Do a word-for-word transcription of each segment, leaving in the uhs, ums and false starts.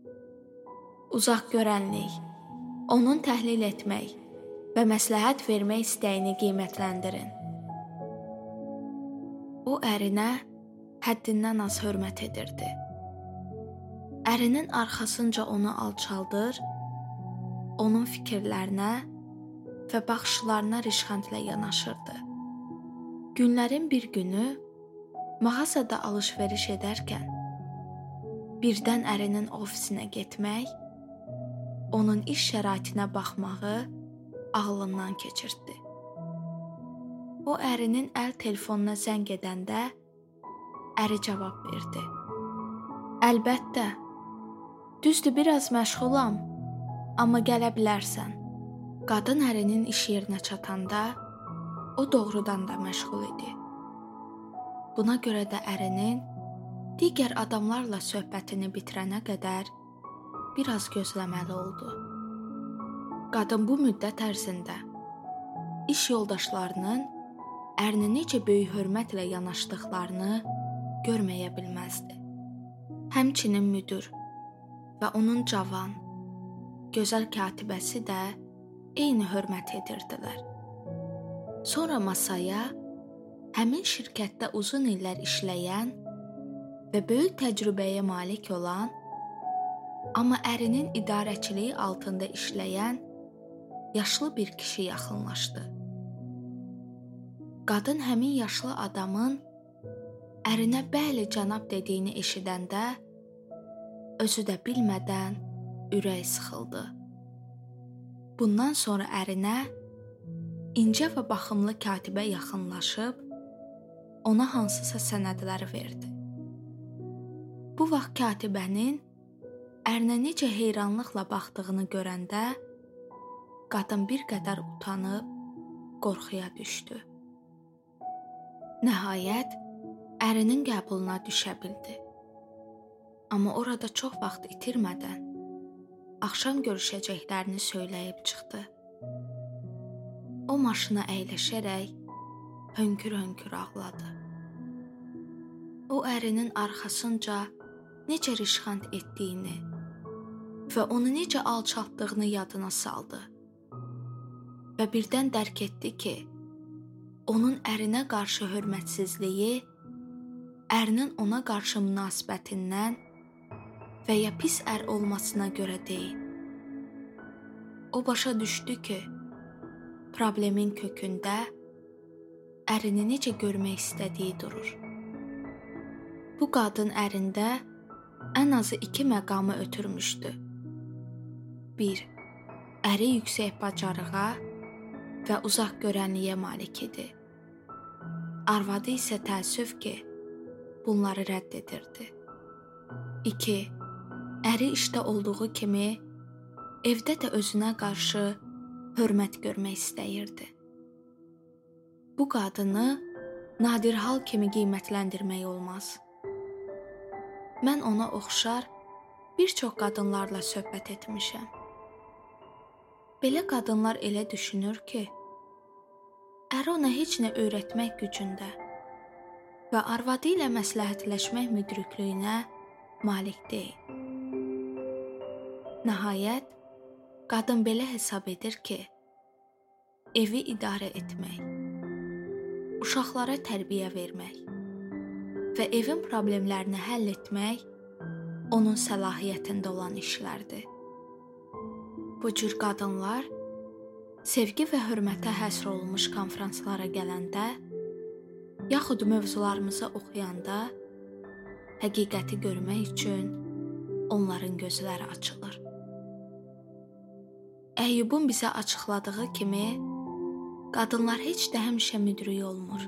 Uzaq görənlik, onun təhlil etmək və məsləhət vermək istəyini qiymətləndirin. O ərinə həddindən az hörmət edirdi. Ərinin arxasınca onu alçaldır, onun fikirlərinə və baxışlarına rişxəndlə yanaşırdı. Günlərin bir günü mağazada alış-veriş edərkən birdən ərinin ofisinə getmək, onun iş şəraitinə baxmağı ağlından keçirtdi. O ərinin əl telefonuna zəng edəndə əri cavab verdi. Əlbəttə, düzdür biraz məşğulam, amma gələ bilərsən. Qadın ərinin iş yerinə çatanda o doğrudan da məşğul idi. Buna görə də ərinin digər adamlarla söhbətini bitirənə qədər biraz gözləməli oldu. Qadın bu müddət ərzində iş yoldaşlarının ərinə necə böyük hörmətlə yanaşdıqlarını görməyə bilməzdi. Həmçinin müdir və onun cavan, gözəl katibəsi də eyni hörmət edirdilər. Sonra masaya həmin şirkətdə uzun illər işləyən və böyük təcrübəyə malik olan, amma ərinin idarəçiliyi altında işləyən yaşlı bir kişi yaxınlaşdı. Qadın həmin yaşlı adamın ərinə bəli cənab dediyini eşidəndə özü də bilmədən ürək sıxıldı. Bundan sonra ərinə incə və baxımlı katibə yaxınlaşıb ona hansısa sənədləri verdi. Bu vaxt katibənin ərinə necə heyranlıqla baxdığını görəndə qadın bir qədər utanıb qorxuya düşdü. Nəhayət, ərinin qəbuluna düşə bildi. Amma orada çox vaxt itirmədən axşam görüşəcəklərini söyləyib çıxdı. O maşına əyləşərək hönkür-hönkür ağladı. O ərinin arxasınca necə rişxənd etdiyini və onu necə alçaltdığını yadına saldı. Və birdən dərk etdi ki, onun ərinə qarşı hörmətsizliyi ərinin ona qarşı münasibətindən və ya pis ər olmasına görə deyil. O başa düşdü ki, problemin kökündə ərini necə görmək istədiyi durur. Bu qadın ərində ən azı iki məqamı ötürmüşdü. Bir, əri yüksək bacarığa və uzaq görənliyə malik idi. Arvadı isə təəssüf ki, bunları rədd edirdi. İki, əri işdə olduğu kimi evdə də özünə qarşı hörmət görmək istəyirdi. Bu qadını nadir hal kimi qiymətləndirmək olmaz. Mən ona oxşar bir çox qadınlarla söhbət etmişəm. Belə qadınlar elə düşünür ki, əri ona heç nə öyrətmək gücündə və arvadı ilə məsləhətləşmək müdrikliyinə malik deyil. Nəhayət, qadın belə hesab edir ki, evi idarə etmək, uşaqlara tərbiyə vermək və evin problemlərini həll etmək onun səlahiyyətində olan işlərdir. Bu cür qadınlar sevgi və hörmətə həsr olunmuş konfranslara gələndə, yaxud mövzularımızı oxuyanda həqiqəti görmək üçün onların gözləri açılır. Əyyubun bizə açıqladığı kimi, qadınlar heç də həmişə müdrik olmur.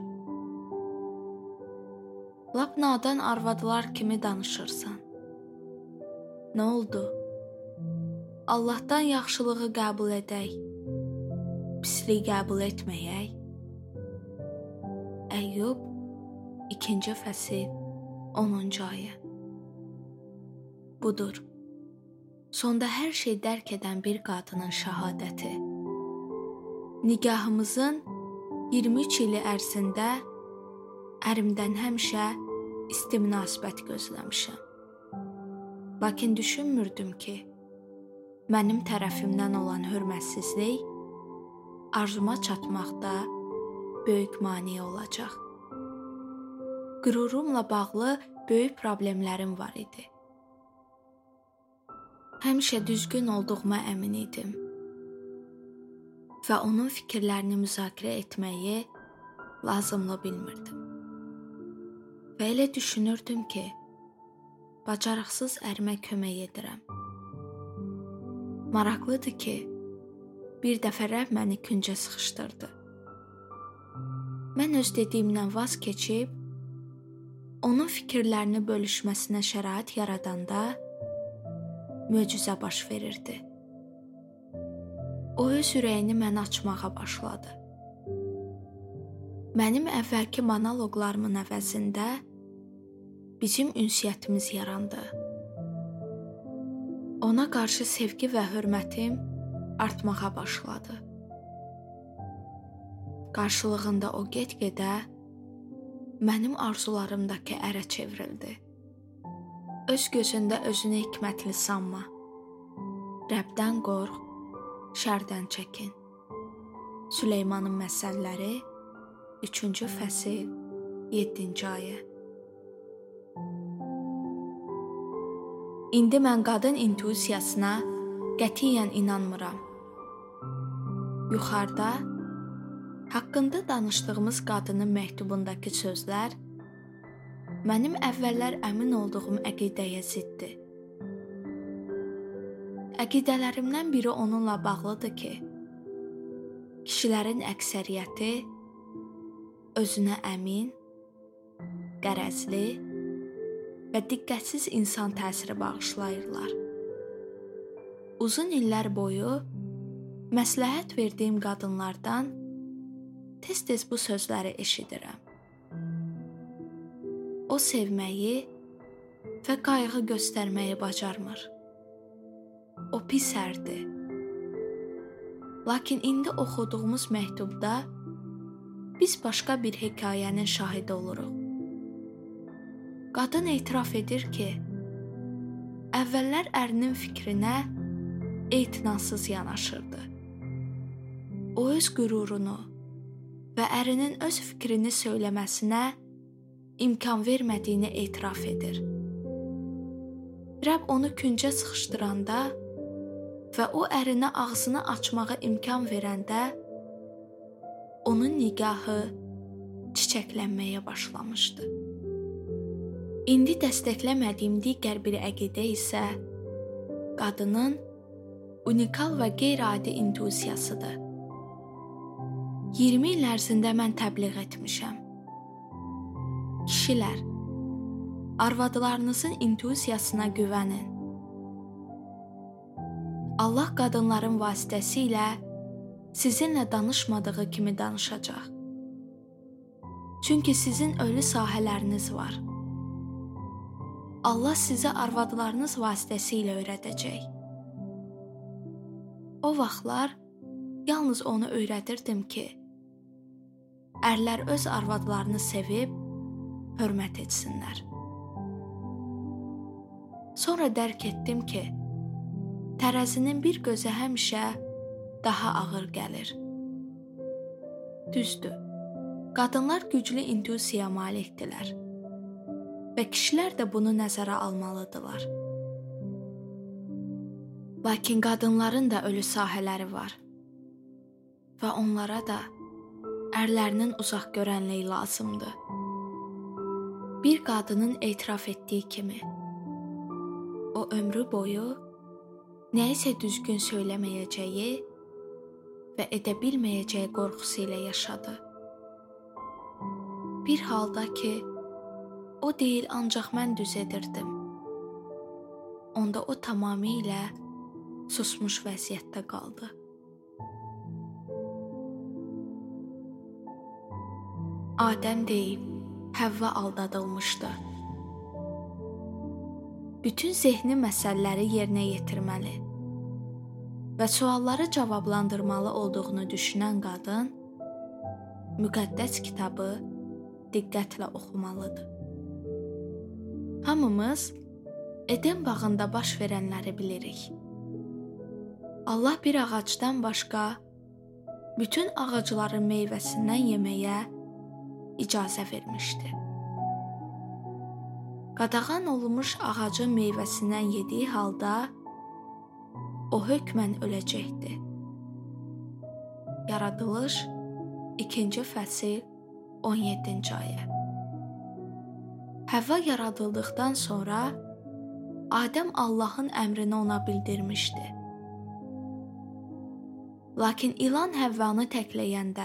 Lap nadan arvadlar kimi danışırsan. Nə oldu? Allahdan yaxşılığı qəbul edək, pisliyi qəbul etməyək. Əyyub ikinci fəsil onuncu ayə. Budur, sonda hər şey dərk edən bir qadının şəhadəti. Nigahımızın iyirmi üç ili ərzində ərimdən həmişə isti münasibət gözləmişəm. Lakin düşünmürdüm ki, mənim tərəfimdən olan hörmətsizlik arzuma çatmaqda böyük maneə olacaq. Qürurumla bağlı böyük problemlərim var idi. Həmişə düzgün olduğuma əmin idim və onun fikirlərini müzakirə etməyi lazımlı bilmirdim. Və elə düşünürdüm ki, bacarıqsız ərimə kömək edirəm. Maraqlıdır ki, bir dəfə Rəbb məni küncə sıxışdırdı. Mən öz dediyimdən vaz keçib, onun fikirlərini bölüşməsinə şərait yaradanda möcüzə baş verirdi. O öz ürəyini mənə açmağa başladı. Mənim əvvəlki monoloqlarımın əvəzində bizim ünsiyyətimiz yarandı. Ona qarşı sevgi və hörmətim artmağa başladı. Qarşılığında o get-gedə mənim arzularımdakı ərə çevrildi. Öz gözündə özünü hikmətli sanma. Rəbdən qorx, şərdən çəkin. Süleymanın məsəlləri üçüncü fəsil yeddinci ayə. İndi mən qadın intuisiyasına qətiyyən inanmıram. Yuxarıda haqqında danışdığımız qadının məktubundakı sözlər mənim əvvəllər əmin olduğum əqidəyə ziddir. Əqidələrimdən biri onunla bağlıdır ki, kişilərin əksəriyyəti özünə əmin, qərəzli və diqqətsiz insan təsiri bağışlayırlar. Uzun illər boyu məsləhət verdiyim qadınlardan tez-tez bu sözləri eşidirəm. O sevməyi və qayğı göstərməyi bacarmır. O pis ərdir. Lakin indi oxuduğumuz məktubda biz başqa bir hekayənin şahidi oluruq. Qadın etiraf edir ki, əvvəllər ərinin fikrinə etinasız yanaşırdı. O öz qürurunu və ərinin öz fikrini söyləməsinə imkan vermədiyini etiraf edir. Rəbb onu küncə sıxışdıranda və o ərinə ağzını açmağa imkan verəndə onun nigahı çiçəklənməyə başlamışdı. İndi dəstəkləmədiyim digər bir əqidə isə qadının unikal və qeyri-adi intuisiyasıdır. iyirmi il ərzində mən təbliğ etmişəm. Kişilər, arvadlarınızın intuisiyasına güvənin. Allah qadınların vasitəsilə sizinlə danışmadığı kimi danışacaq. Çünki sizin ölü sahələriniz var. Allah sizə arvadlarınız vasitəsilə öyrədəcək. O vaxtlar yalnız onu öyrədirdim ki, ərlər öz arvadlarını sevib, hörmət etsinlər. Sonra dərk etdim ki, tərəzinin bir gözə həmişə daha ağır gəlir. Düzdür, qadınlar güclü intuisiya malikdirlər və kişilər də bunu nəzərə almalıdırlar. Lakin qadınların da ölü sahələri var və onlara da ərlərinin uzaq görənliyi lazımdır. Bir qadının etiraf etdiyi kimi, o ömrü boyu nəyisə düzgün söyləməyəcəyi və edə bilməyəcəyi qorxusu ilə yaşadı. Bir halda ki, o deyil ancaq mən düz edirdim. Onda o tamamilə susmuş vəziyyətdə qaldı. Adəm deyib, Həvva aldadılmışdı. Bütün zehni məsələləri yerinə yetirməli və sualları cavablandırmalı olduğunu düşünən qadın müqəddəs kitabı diqqətlə oxumalıdır. Hamımız Eden bağında baş verənləri bilirik. Allah bir ağacdan başqa bütün ağacların meyvəsindən yeməyə icazə vermişdi. Qadağan olunmuş ağacın meyvəsindən yediyi halda o hökmən öləcəkdi. Yaradılış ikinci fəsil on yeddinci ayə. Həvva yaradıldıqdan sonra Adəm Allahın əmrini ona bildirmişdi. Lakin ilan Həvvanı təkləyəndə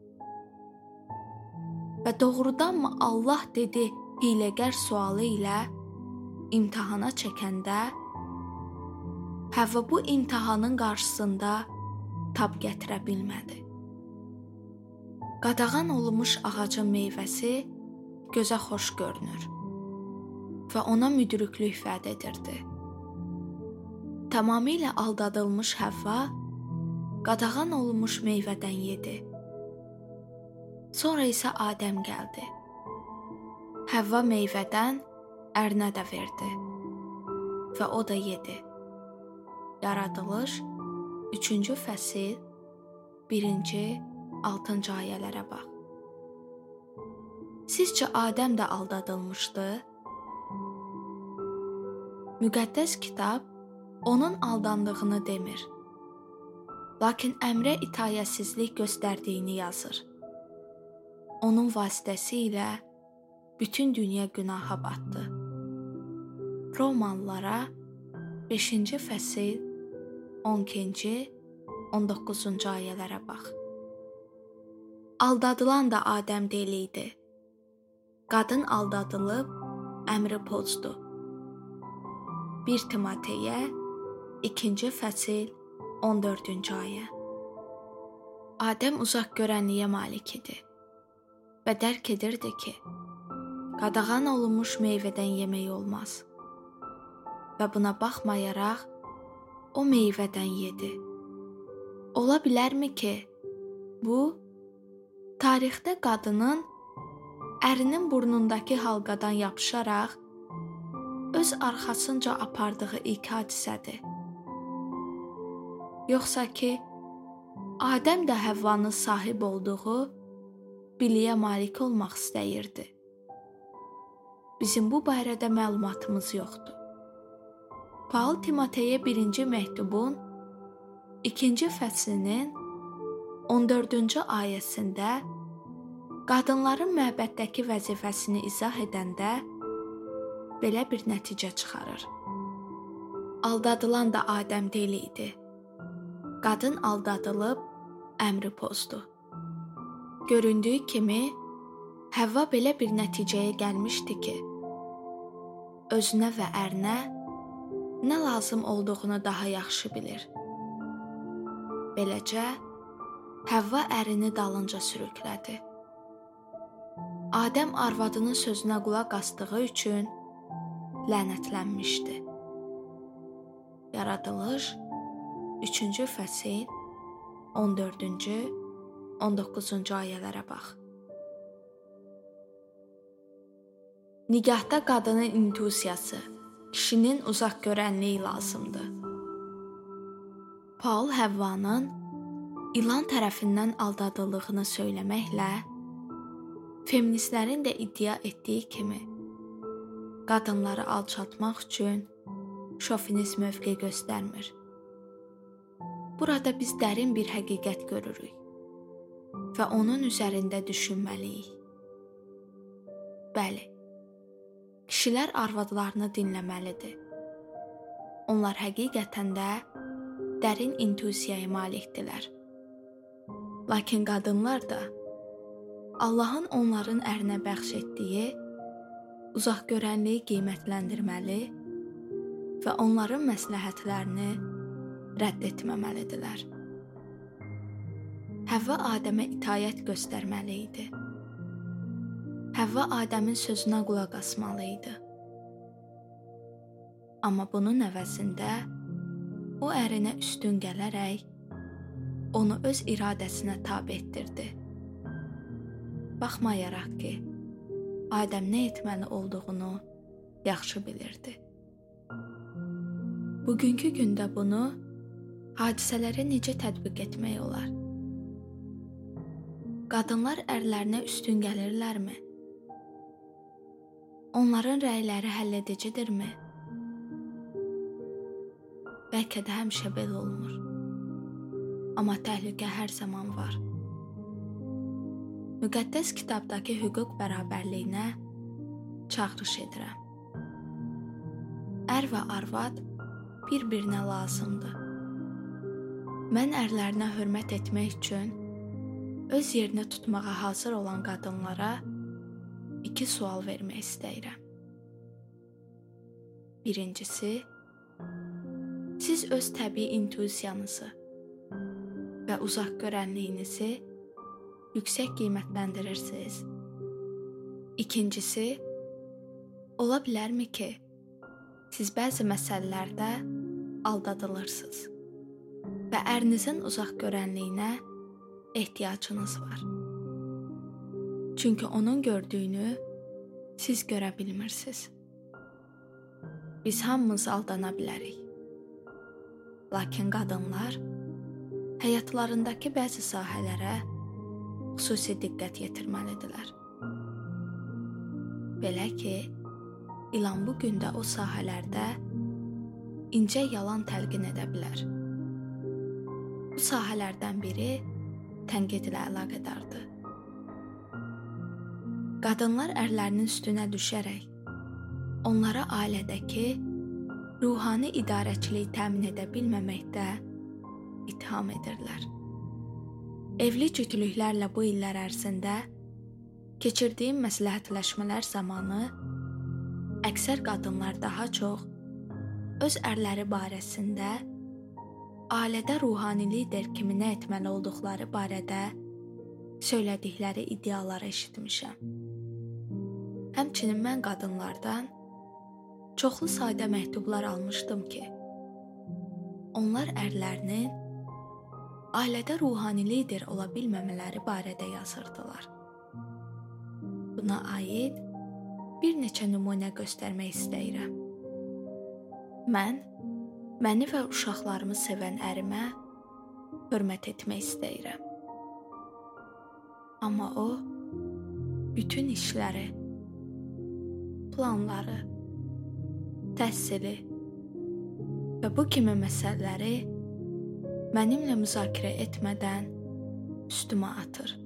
və doğrudanmı Allah dedi hiləgər sualı ilə imtahana çəkəndə Həvva bu imtahanın qarşısında tab gətirə bilmədi. Qadağan olunmuş ağacın meyvəsi gözə xoş görünür və ona müdriklük vəd edirdi. Tamamilə aldadılmış Həvva qadağan olunmuş meyvədən yedi. Sonra isə Adəm gəldi. Həvva meyvədən ərinə də verdi və o da yedi. Yaradılış üçüncü fəsil birinci altıncı ayələrə bax. Sizcə Adəm də aldadılmışdı? Müqəddəs kitab onun aldandığını demir. Lakin əmrə itayətsizlik göstərdiyini yazır. Onun vasitəsilə bütün dünya günaha batdı. Romalılara beşinci fəsil on ikinci on doqquzuncu ayələrə bax. Aldadılan da Adəm deyildi. Qadın aldadılıb əmri pozdu. bir Timoteyə ikinci fəsil on dördüncü ayə. Adəm uzaq görənliyə malik idi və dərk edirdi ki, qadağan olunmuş meyvədən yemək olmaz və buna baxmayaraq o meyvədən yedi. Ola bilərmi ki, bu, tarixdə qadının ərinin burnundakı halqadan yapışaraq öz arxasınca apardığı ilk hadisədir. Yoxsa ki, Adəm də Həvvanın sahib olduğu biliyə malik olmaq istəyirdi. Bizim bu barədə məlumatımız yoxdur. Paul Timoteyə birinci məktubun ikinci fəslinin on dördüncü ayəsində qadınların məbəddəki vəzifəsini izah edəndə belə bir nəticə çıxarır. Aldadılan da Adəm deyildi. Qadın aldadılıb əmri pozdu. Göründüyü kimi, Həvva belə bir nəticəyə gəlmişdi ki, özünə və ərinə nə lazım olduğunu daha yaxşı bilir. Beləcə, Həvva ərini dalınca sürüklədi. Adəm arvadının sözünə qulaq asdığı üçün lənətlənmişdi. Yaradılış üçüncü fəsil on dördüncü on doqquzuncu ayələrə bax. Nigahda qadının intuisiyası, kişinin uzaq görənliyi lazımdır. Paul Həvvanın ilan tərəfindən aldadıldığını söyləməklə feministlərin də iddia etdiyi kimi qadınları alçaltmaq üçün şovinist mövqe göstərmir. Burada biz dərin bir həqiqət görürük və onun üzərində düşünməliyik. Bəli, kişilər arvadlarını dinləməlidir. Onlar həqiqətən də dərin intuisiyaya malikdirlər. Lakin qadınlar da Allahın onların ərinə bəxş etdiyi uzaq görənliyi qiymətləndirməli və onların məsləhətlərini rədd etməməlidirlər. Həvva Adəmə itayət göstərməli idi. Həvva Adəmin sözünə qulaq asmalı idi. Amma bunun əvəzində o ərinə üstün gələrək onu öz iradəsinə tabe etdirdi. Baxmayaraq ki, Adəm nə etməli olduğunu yaxşı bilirdi. Bugünkü gündə bunu hadisələrə necə tətbiq etmək olar? Qadınlar ərlərinə üstün gəlirlərmi? Onların rəyləri həllədicidirmi? Bəlkə də həmişə belə olmur. Amma təhlükə hər zaman var. Müqəddəs kitabdakı hüquq bərabərliyinə çağırış edirəm. Ər və arvad bir-birinə lazımdır. Mən ərlərinə hörmət etmək üçün öz yerini tutmağa hazır olan qadınlara iki sual vermək istəyirəm. Birincisi, siz öz təbii intuisiyanızı və uzaq görənliyinizi yüksək qiymətləndirirsiniz. İkincisi, ola bilərmi ki, siz bəzi məsələlərdə aldadılırsınız və ərinizin uzaq görənliyinə ehtiyacınız var. Çünki onun gördüyünü siz görə bilmirsiniz. Biz hamımız aldana bilərik. Lakin qadınlar həyatlarındakı bəzi sahələrə xüsusi diqqət yetirməlidirlər. Belə ki, İlan bu gündə o sahələrdə incə yalan təlqin edə bilər. Bu sahələrdən biri tənqidlə əlaqədardır. Qadınlar ərlərinin üstünə düşərək onlara ailədəki ruhani idarəçiliyi təmin edə bilməməkdə ittiham edirlər. Evli cütlüklərlə bu illər ərzində keçirdiyim məsləhətləşmələr zamanı əksər qadınlar daha çox öz ərləri barəsində ailədə ruhani lider kimi nə etməli olduqları barədə söylədikləri iddiaları eşitmişəm. Həmçinin mən qadınlardan çoxlu sayda məktublar almışdım ki, onlar ərlərinin ailədə ruhani lider ola bilməmələri barədə yazırdılar. Buna aid bir neçə nümunə göstərmək istəyirəm. Mən, məni və uşaqlarımı sevən ərimə hörmət etmək istəyirəm. Amma o, bütün işləri, planları, təhsili və bu kimi məsələləri mənimlə müzakirə etmədən üstümə atır.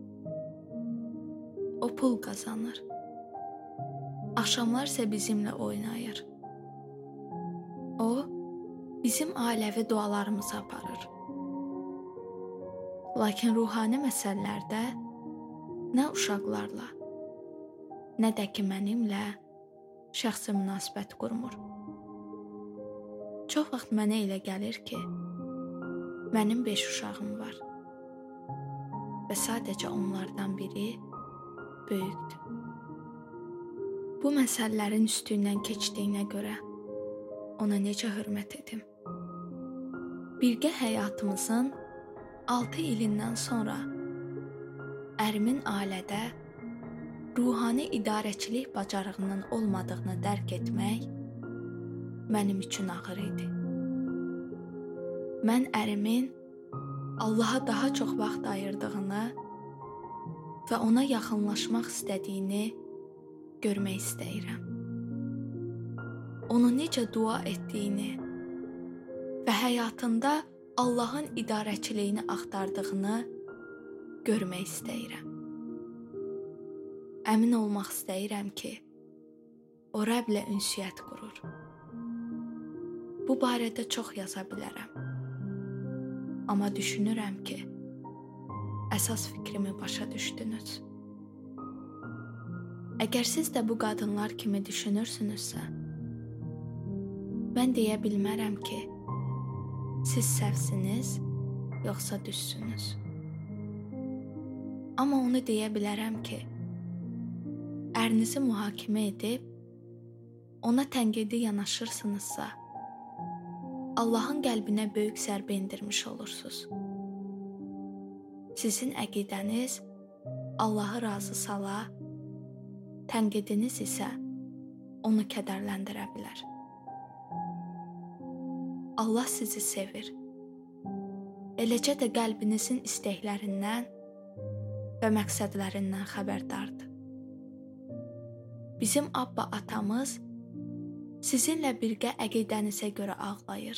O pul qazanır. Axşamlar isə bizimlə oynayır. O, bizim ailəvi dualarımızı aparır. Lakin ruhani məsələlərdə nə uşaqlarla, nə də ki mənimlə şəxsi münasibət qurmur. Çox vaxt mənə elə gəlir ki, mənim beş uşağım var və sadəcə onlardan biri böyükdür. Bu məsələlərin üstündən keçdiyinə görə ona necə hörmət edim? Birgə həyatımızın altı ilindən sonra ərimin ailədə ruhani idarəçilik bacarığının olmadığını dərk etmək mənim üçün ağır idi. Mən ərimin Allaha daha çox vaxt ayırdığını və ona yaxınlaşmaq istədiyini görmək istəyirəm. Onu necə dua etdiyini və həyatında Allahın idarəçiliyini axtardığını görmək istəyirəm. Əmin olmaq istəyirəm ki, o Rəblə ünsiyyət qurur. Bu barədə çox yaza bilərəm. Amma düşünürəm ki, əsas fikrimi başa düşdünüz. Əgər siz də bu qadınlar kimi düşünürsünüzsə, mən deyə bilmərəm ki, siz səhvsiniz, yoxsa düzsünüz. Amma onu deyə bilərəm ki, ərinizi mühakimə edib, ona tənqidi yanaşırsınızsa, Allahın qəlbinə böyük zərbə endirmiş olursunuz. Sizin əqidəniz Allahı razı sala, tənqidiniz isə onu kədərləndirə bilər. Allah sizi sevir. Eləcə də qəlbinizin istəklərindən və məqsədlərindən xəbərdardır. Bizim Abba atamız sizinlə birgə əqidənizə görə ağlayır.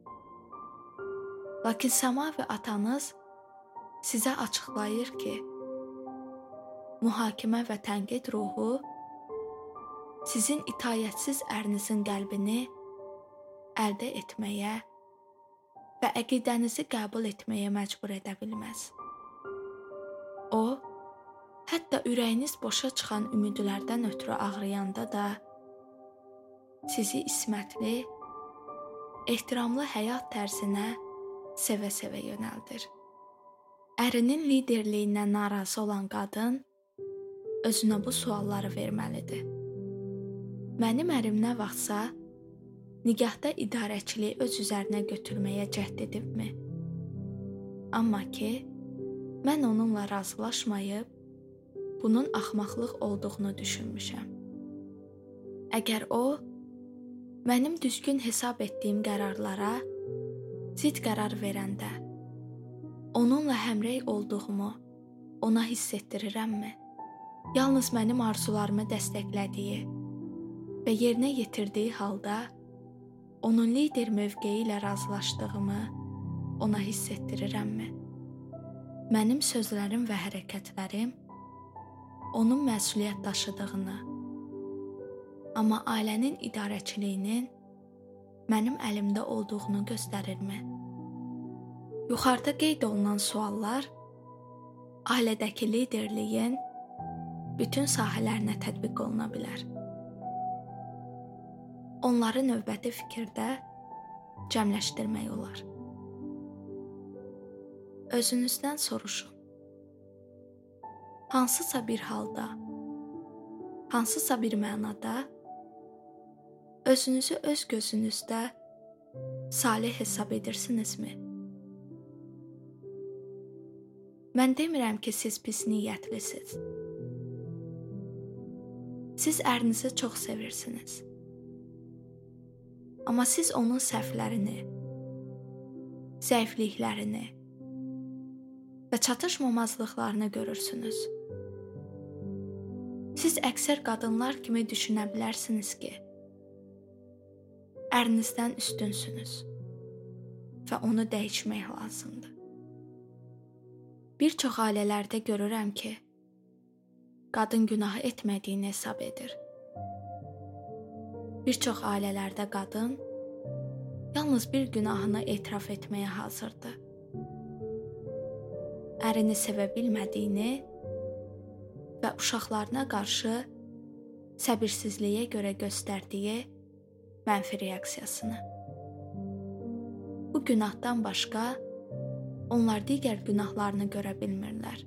Lakin səmavi atanız sizə açıqlayır ki, mühakimə və tənqid ruhu sizin itayətsiz ərinizin qəlbini əldə etməyə və əqidənizi qəbul etməyə məcbur edə bilməz. O, hətta ürəyiniz boşa çıxan ümidlərdən ötürü ağrıyanda da sizi ismətli, ehtiramlı həyat tərzinə sevə-sevə yönəldir. Ərinin liderliyindən narazı olan qadın özünə bu sualları verməlidir. Mənim ərim nə vaxtsa nigahda idarəçiliyi öz üzərinə götürməyə cəhd edibmi? Amma ki, mən onunla razılaşmayıb, bunun axmaqlıq olduğunu düşünmüşəm. Əgər o, mənim düzgün hesab etdiyim qərarlara zid qərar verəndə, onunla həmrəy olduğumu ona hiss etdirirəmmi? Yalnız mənim arzularımı dəstəklədiyi və yerinə yetirdiyi halda onun lider mövqeyi ilə razılaşdığımı ona hiss etdirirəmmi? Mənim sözlərim və hərəkətlərim onun məsuliyyət daşıdığını, amma ailənin idarəçiliyinin mənim əlimdə olduğunu göstərirmi? Yuxarıda qeyd olunan suallar ailədəki liderliyin bütün sahələrinə tətbiq oluna bilər. Onları növbəti fikirdə cəmləşdirmək olar. Özünüzdən soruşun. Hansısa bir halda, hansısa bir mənada özünüzü öz gözünüzdə salih hesab edirsinizmi? Mən demirəm ki, siz pis niyyətlisiniz. Siz ərinizi çox sevirsiniz. Amma siz onun səhvlərini, zəifliklərini və çatışmamazlıqlarını görürsünüz. Siz əksər qadınlar kimi düşünə bilərsiniz ki, ərinizdən üstünsünüz və onu dəyişmək lazımdır. Bir çox ailələrdə görürəm ki, qadın günah etmədiyini hesab edir. Bir çox ailələrdə qadın yalnız bir günahını etiraf etməyə hazırdır. Ərini sevə bilmədiyini və uşaqlarına qarşı səbirsizliyə görə göstərdiyi mənfi reaksiyasını. Bu günahdan başqa onlar digər günahlarını görə bilmirlər.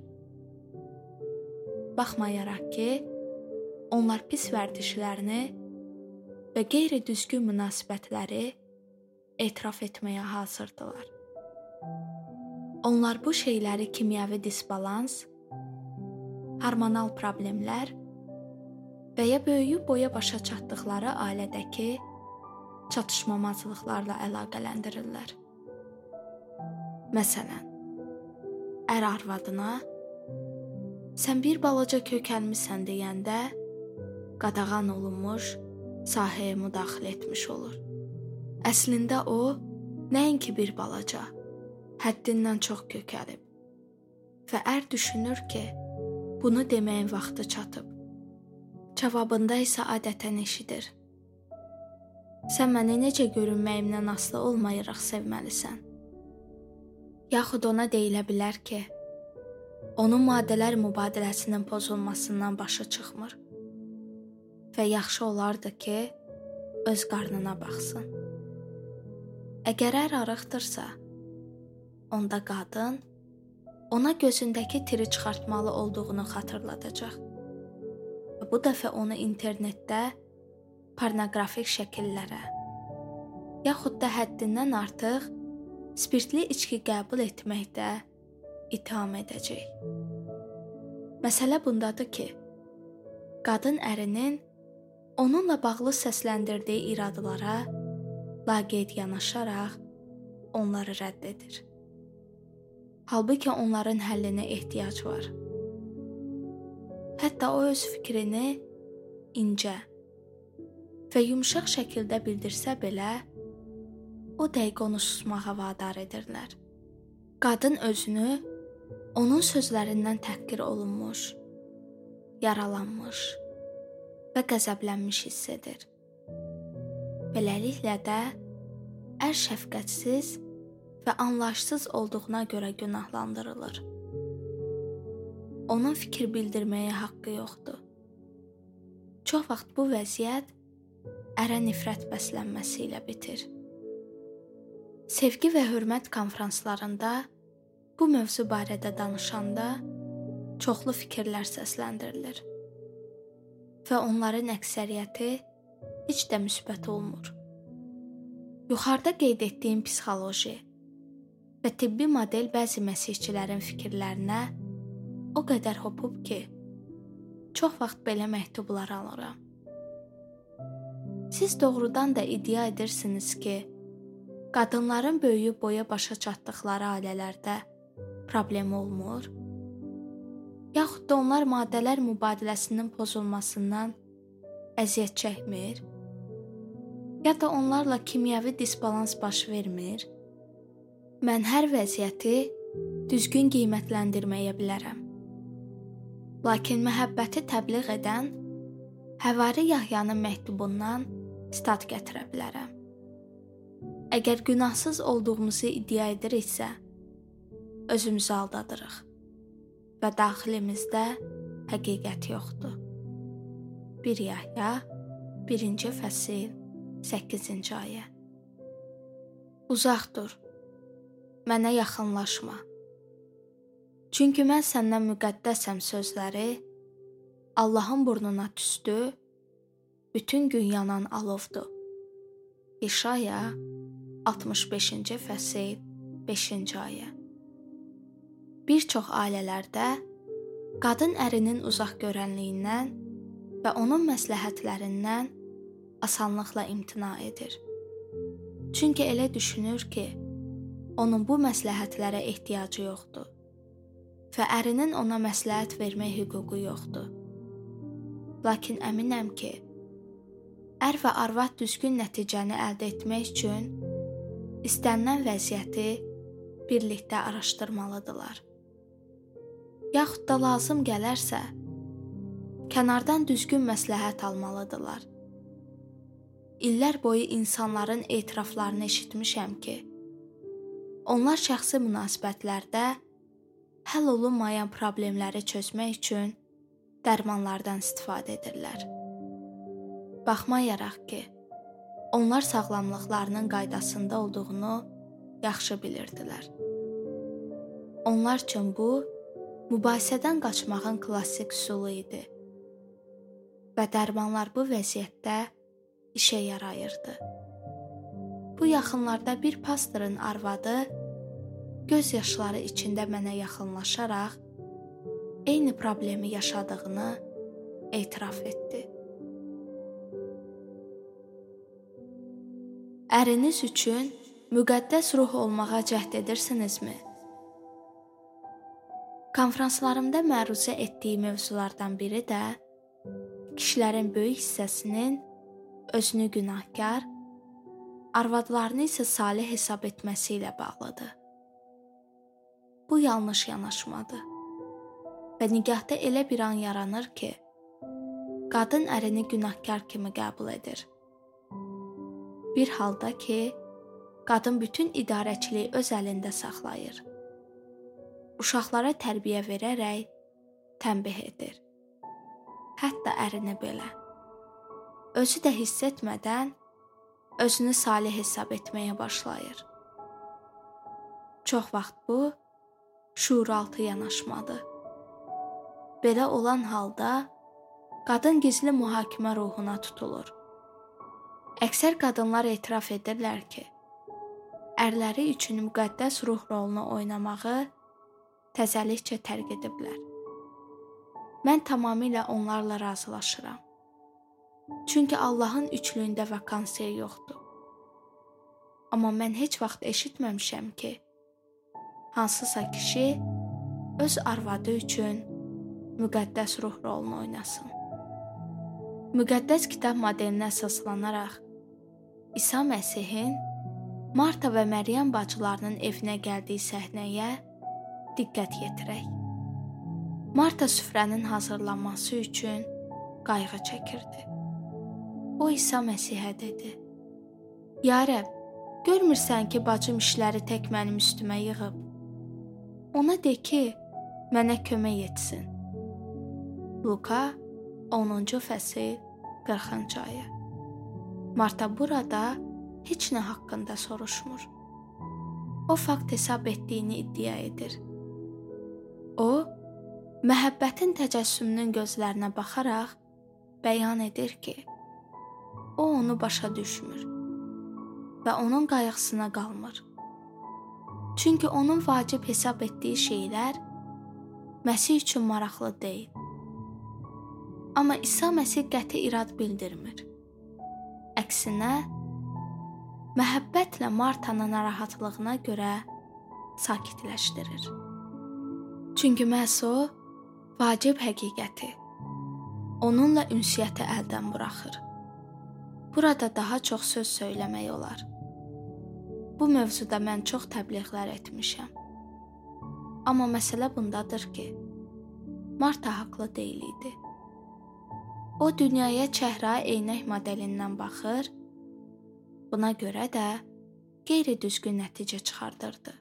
Baxmayaraq ki, onlar pis vərdişlərini və qeyri-düzgün münasibətləri etiraf etməyə hazırdılar. Onlar bu şeyləri kimyəvi disbalans, hormonal problemlər və ya böyüyüb boya başa çatdıqları ailədəki çatışmamazlıqlarla əlaqələndirirlər. Məsələn, ər arvadına sən bir balaca kökəlmisən deyəndə qadağan olunmuş sahəyə müdaxilə etmiş olur. Əslində o, nəinki bir balaca, həddindən çox kökəlib və ər düşünür ki, bunu deməyin vaxtı çatıb. Cavabında isə adətən eşidir. Sən məni necə görünməyimdən asılı olmayaraq sevməlisən. Yaxud ona deyilə bilər ki, onun maddələr mübadiləsinin pozulmasından başı çıxmır və yaxşı olardı ki, öz qarnına baxsın. Əgər ər arıqdırsa, onda qadın ona gözündəki tiri çıxartmalı olduğunu xatırladacaq. Və bu dəfə onu internetdə pornoqrafik şəkillərə, yaxud da həddindən artıq spirtli içki qəbul etməkdə itham edəcək. Məsələ bundadır ki, qadın ərinin onunla bağlı səsləndirdiyi iradlara laqeyd yanaşaraq onları rədd edir. Halbuki onların həllinə ehtiyac var. Hətta o öz fikrini incə və yumşaq şəkildə bildirsə belə, o dəqiqə onu susmağa vadar edirlər. Qadın özünü onun sözlərindən təhqir olunmuş, yaralanmış və qəzəblənmiş hiss edir. Beləliklə də ər şəfqətsiz və anlayışsız olduğuna görə günahlandırılır. Onun fikir bildirməyə haqqı yoxdur. Çox vaxt bu vəziyyət ərə nifrət bəslənməsi ilə bitir. Sevgi və hörmət konfranslarında bu mövzu barədə danışanda çoxlu fikirlər səsləndirilir və onların əksəriyyəti heç də müsbət olmur. Yuxarıda qeyd etdiyim psixoloji və tibbi model bəzi məsihçilərin fikirlərinə o qədər hopub ki, çox vaxt belə məktublar alıram. Siz doğrudan da iddia edirsiniz ki, qadınların böyüyüb boya başa çatdıqları ailələrdə problem olmur? Yaxud da onlar maddələr mübadiləsinin pozulmasından əziyyət çəkmir? Ya da onlarla kimyəvi disbalans baş vermir? Mən hər vəziyyəti düzgün qiymətləndirməyə bilərəm. Lakin məhəbbəti təbliğ edən Həvari Yahyanın məktubundan stat gətirə bilərəm. Əgər günahsız olduğumuzu iddia ediriksə, özümüzü aldadırıq və daxilimizdə həqiqət yoxdur. bir Yahya birinci fəsil səkkizinci ayə. Uzaq dur, mənə yaxınlaşma. Çünki mən səndən müqəddəsəm sözləri Allahın burnuna tüstü, bütün gün yanan alovdur. İşaya altmış beşinci fəsil beşinci ayə. Bir çox ailələrdə qadın ərinin uzaq görənliyindən və onun məsləhətlərindən asanlıqla imtina edir. Çünki elə düşünür ki, onun bu məsləhətlərə ehtiyacı yoxdur və ərinin ona məsləhət vermək hüququ yoxdur. Lakin əminəm ki, ər və arvad düzgün nəticəni əldə etmək üçün istənilən vəziyyəti birlikdə araşdırmalıdırlar. Yaxud da lazım gələrsə, kənardan düzgün məsləhət almalıdırlar. İllər boyu insanların etiraflarını eşitmişəm ki, onlar şəxsi münasibətlərdə həll olunmayan problemləri çözmək üçün dərmanlardan istifadə edirlər. Baxmayaraq ki, onlar sağlamlıqlarının qaydasında olduğunu yaxşı bilirdilər. Onlar üçün bu, mübahisədən qaçmağın klassik üsulu idi və dərmanlar bu vəziyyətdə işə yarayırdı. Bu yaxınlarda bir pastorun arvadı göz yaşları içində mənə yaxınlaşaraq eyni problemi yaşadığını etiraf etdi. Əriniz üçün müqəddəs ruh olmağa cəhd edirsinizmi? Konfranslarımda məruzə etdiyi mövzulardan biri də kişilərin böyük hissəsinin özünü günahkar, arvadlarını isə salih hesab etməsi ilə bağlıdır. Bu yanlış yanaşmadır və nigahda elə bir an yaranır ki, qadın ərini günahkar kimi qəbul edir. Bir halda ki, qadın bütün idarəçiliyi öz əlində saxlayır. Uşaqlara tərbiyə verərək tənbih edir. Hətta ərini belə. Özü də hiss etmədən özünü salih hesab etməyə başlayır. Çox vaxt bu, şuuraltı yanaşmadır. Belə olan halda qadın gizli mühakimə ruhuna tutulur. Əksər qadınlar etiraf edirlər ki, ərləri üçün müqəddəs ruh rolunu oynamağı təzəlikcə tərk ediblər. Mən tamamilə onlarla razılaşıram. Çünki Allahın üçlüyündə vakansiya yoxdur. Amma mən heç vaxt eşitməmişəm ki, hansısa kişi öz arvadı üçün müqəddəs ruh rolunu oynasın. Müqəddəs kitab modelinə əsaslanaraq İsa Məsihin Marta və Məryəm bacılarının evinə gəldiyi səhnəyə diqqət yetirək. Marta süfrənin hazırlanması üçün qayğı çəkirdi. O İsa Məsihə dedi: "Ya Rəbb, görmürsən ki, bacım işləri tək mənim üstümə yığıb? Ona de ki, mənə kömək etsin." Luka onuncu fəsil qırxıncı ayə. Marta burada heç nə haqqında soruşmur. O fakt hesab etdiyini iddia edir. O, məhəbbətin təcəssümünün gözlərinə baxaraq bəyan edir ki, o onu başa düşmür və onun qayğısına qalmır. Çünki onun vacib hesab etdiyi şeylər Məsih üçün maraqlı deyil. Amma İsa Məsih qəti irad bildirmir. Əksinə, məhəbbətlə Martanın narahatlığına görə sakitləşdirir. Çünki məhz o, vacib həqiqəti, onunla ünsiyyəti əldən buraxır. Burada daha çox söz söyləmək olar. Bu mövzuda mən çox təbliğlər etmişəm. Amma məsələ bundadır ki, Marta haqlı deyil idi. O dünyaya çəhra eynək modelindən baxır, buna görə də qeyri-düzgün nəticə çıxardırdı.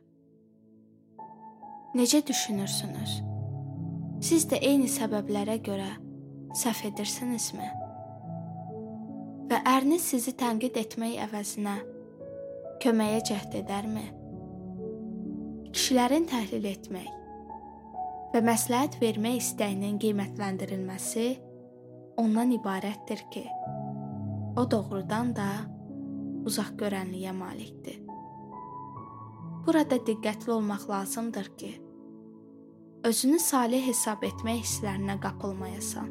Necə düşünürsünüz? Siz də eyni səbəblərə görə səhv edirsinizmi? Və əriniz sizi tənqid etmək əvəzinə köməyə cəhd edərmi? Kişilərin təhlil etmək və məsləhət vermək istəyinin qiymətləndirilməsi ondan ibarətdir ki, o doğrudan da uzaq görənliyə malikdir. Burada diqqətli olmaq lazımdır ki, özünü salih hesab etmək hisslərinə qapılmayasan.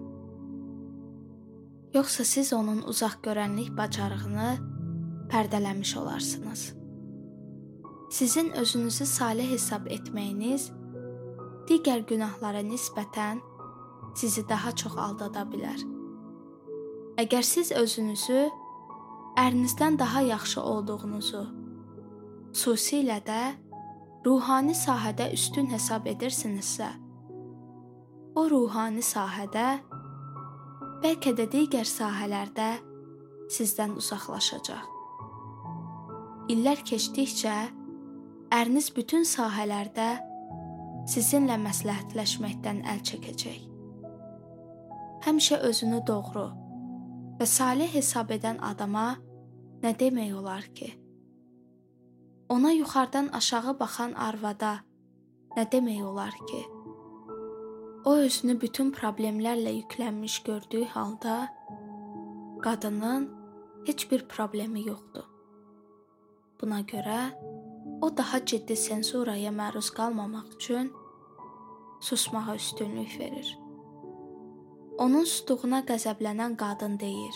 Yoxsa siz onun uzaq görənlik bacarığını pərdələmiş olarsınız. Sizin özünüzü salih hesab etməyiniz digər günahlara nisbətən sizi daha çox aldada bilər. Əgər siz özünüzü ərinizdən daha yaxşı olduğunuzu, xüsusilə də ruhani sahədə üstün hesab edirsinizsə, o ruhani sahədə, bəlkə də digər sahələrdə sizdən uzaqlaşacaq. İllər keçdikcə əriniz bütün sahələrdə sizinlə məsləhətləşməkdən əl çəkəcək. Həmişə özünü doğru və salih hesab edən adama nə demək olar ki? Ona yuxarıdan aşağı baxan arvada nə demək olar ki? O özünü bütün problemlərlə yüklənmiş gördüyü halda qadının heç bir problemi yoxdur. Buna görə o daha ciddi senzuraya məruz qalmamaq üçün susmağa üstünlük verir. Onun sustuğuna qəzəblənən qadın deyir: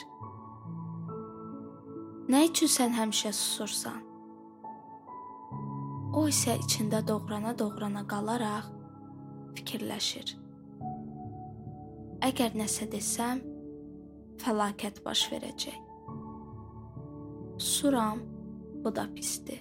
"Nə üçün sən həmişə susursan?" O isə içində doğrana-doğrana qalaraq fikirləşir. Əgər nəsə desəm, fəlakət baş verəcək. Susuram, bu da pisdir.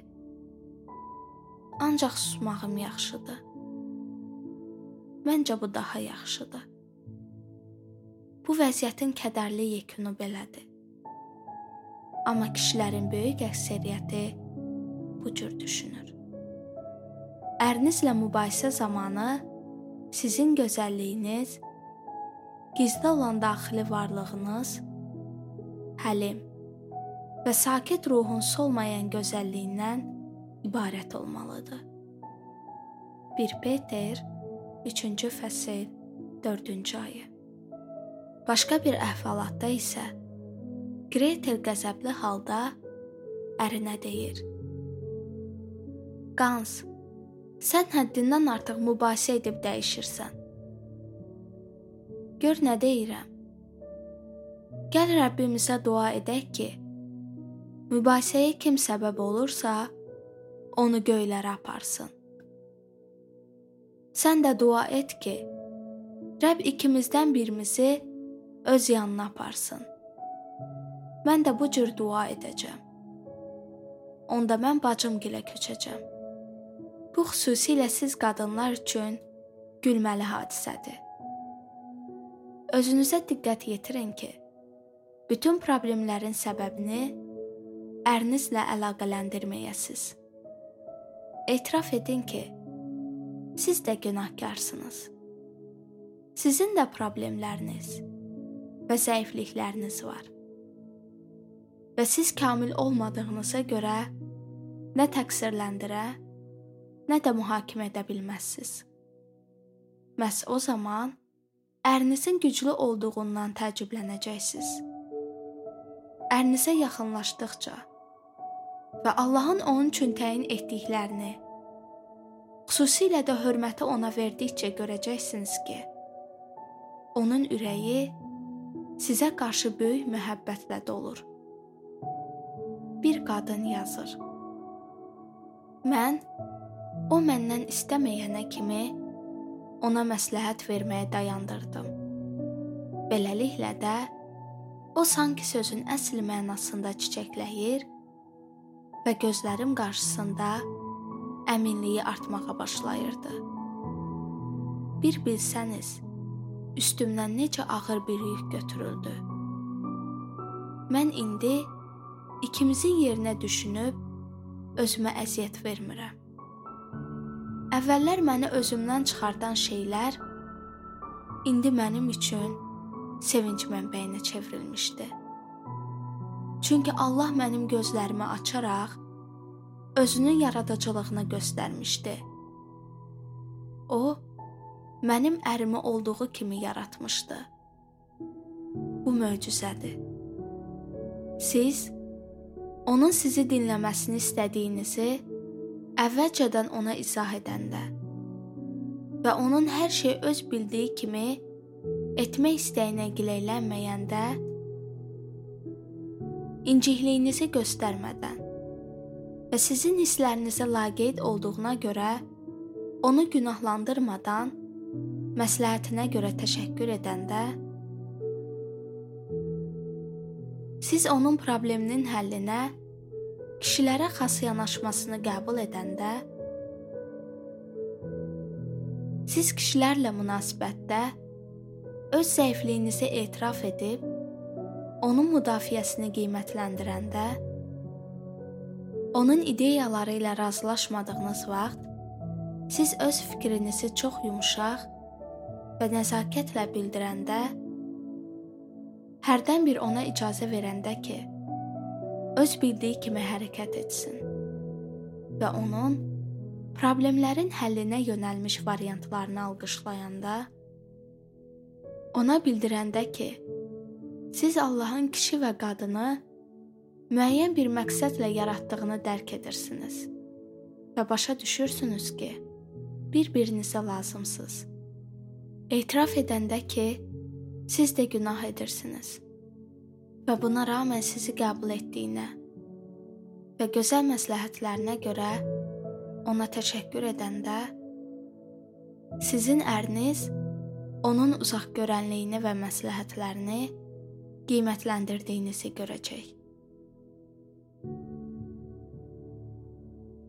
Ancaq susmağım yaxşıdır. Məncə bu daha yaxşıdır. Bu vəziyyətin kədərli yekunu belədir. Amma kişilərin böyük əksəriyyəti bu cür düşünür. Ərinizlə mübahisə zamanı sizin gözəlliyiniz, gizli olan daxili varlığınız, həlim və sakit ruhun solmayan gözəlliyindən ibarət olmalıdır. bir Peter üçüncü fəsil dördüncü ayə. Başqa bir əhvalatda isə Gretel qəzəbli halda ərinə deyir: "Qans, sən həddindən artıq mübahisə edib dəyişirsən. Gör nə deyirəm. Gəl Rəbbimizə dua edək ki, Mübahisəyə kim səbəb olursa, onu göylərə aparsın. Sən də dua et ki, Rəbb ikimizdən birimizi öz yanına aparsın. Mən də bu cür dua edəcəm. Onda mən bacımgilə köçəcəm. Bu xüsusilə siz qadınlar üçün gülməli hadisədir. Özünüzə diqqət yetirin ki, bütün problemlərin səbəbini ərinizlə əlaqələndirməyəsiniz. Etiraf edin ki, siz də günahkarsınız. Sizin də problemləriniz və zəiflikləriniz var. Və siz kamil olmadığınıza görə nə təqsirləndirə, nə də mühakimə edə bilməzsiniz. Məhz o zaman ərinizin güclü olduğundan təəccüblənəcəksiniz. Ərinizə yaxınlaşdıqca və Allahın onun üçün təyin etdiklərini, xüsusilə də hörməti ona verdikcə görəcəksiniz ki, onun ürəyi sizə qarşı böyük məhəbbətlə dolur. Bir qadın yazır. Mən o məndən istəməyənə kimi ona məsləhət verməyə dayandırdım. Beləliklə də o sanki sözün əsl mənasında çiçəkləyir və gözlərim qarşısında əminliyi artmağa başlayırdı. Bir bilsəniz, üstümdən necə ağır bir yük götürüldü. Mən indi ikimizin yerinə düşünüb özümə əziyyət vermirəm. Əvvəllər məni özümdən çıxardan şeylər indi mənim üçün sevinc mənbəyinə çevrilmişdi. Çünki Allah mənim gözlərimi açaraq özünün yaradıcılığını göstərmişdi. O, mənim ərimi olduğu kimi yaratmışdı. Bu möcüzədir. Siz, onun sizi dinləməsini istədiyinizi əvvəlcədən ona izah edəndə və onun hər şey öz bildiyi kimi etmək istəyinə giləylənməyəndə, incikliyinizi göstərmədən və sizin hisslərinizə laqeyd olduğuna görə onu günahlandırmadan məsləhətinə görə təşəkkür edəndə, siz onun probleminin həllinə kişilərə xas yanaşmasını qəbul edəndə, siz kişilərlə münasibətdə öz zəifliyinizi etiraf edib, onun müdafiəsini qiymətləndirəndə, onun ideyaları ilə razılaşmadığınız vaxt, siz öz fikrinizi çox yumşaq və nəzakətlə bildirəndə, hərdən bir ona icazə verəndə ki, öz bildiyi kimi hərəkət etsin və onun problemlərin həllinə yönəlmiş variantlarını alqışlayanda, ona bildirəndə ki, siz Allahın kişi və qadını müəyyən bir məqsədlə yaratdığını dərk edirsiniz və başa düşürsünüz ki, bir-birinizə lazımsınız. Etiraf edəndə ki, siz də günah edirsiniz və buna rağmen sizi qəbul etdiyinə və gözəl məsləhətlərinə görə ona təşəkkür edəndə, sizin əriniz onun uzaq görənliyini və məsləhətlərini qiymətləndirdiyinizi görəcək.